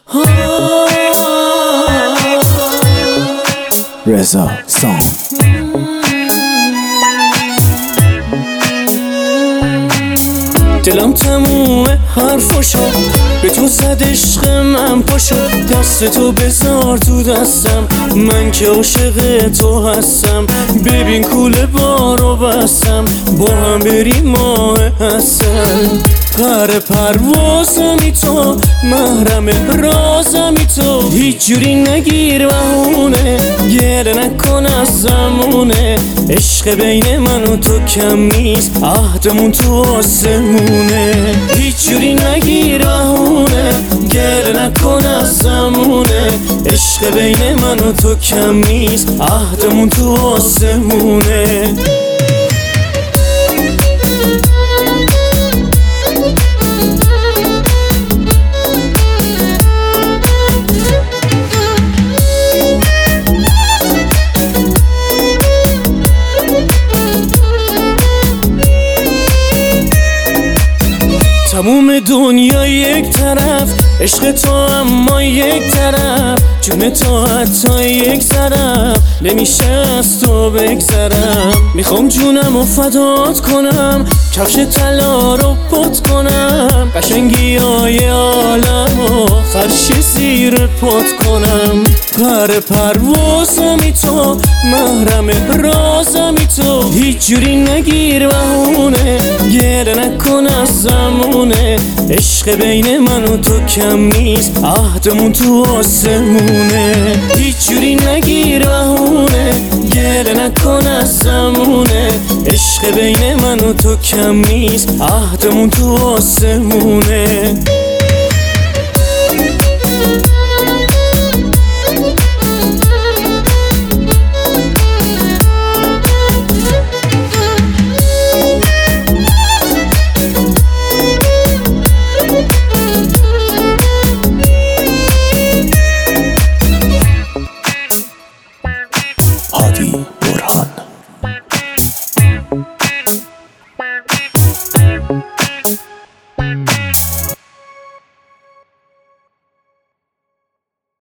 رضا سام. دلم تمومه حرفاشو به تو زد، عشق من پاشو، دست تو بذار تو دستم، من که عاشق تو هستم. ببین کوله بارو بستم، با هم بریم ماه حسن. قرار پروازمی تو، محرم رازمی تو، هیچ جوری نگیر بهونه، گله نکن از زمونه. عشق بین من و تو کم نیست، عهدمون تو آسمونه. هیچ جوری نگیر بهونه، گله نکن از زمونه. عشق بین من و تو کم نیست، عهدمون تو آسمونه. تموم دنیا یک طرف، عشق تو اما یک طرف، جون تو حتی یک طرف، نمیشه از تو بگذرم. میخوام جونم رو فدات کنم، کفش طلا رو پت کنم، قشنگی های عالم و فرش زیر پت کنم. پر پروازمی تو، محرم رازمی تو، هیچ جوری نگیر بهونه، گله نکن از زمونه. عشق بین من و تو کم نیست، عهدمون تو آسمونه. هیچ جوری نگیر بهونه، گله نکن از زمونه. عشق بین من و تو کم نیست، عهدمون تو آسمونه.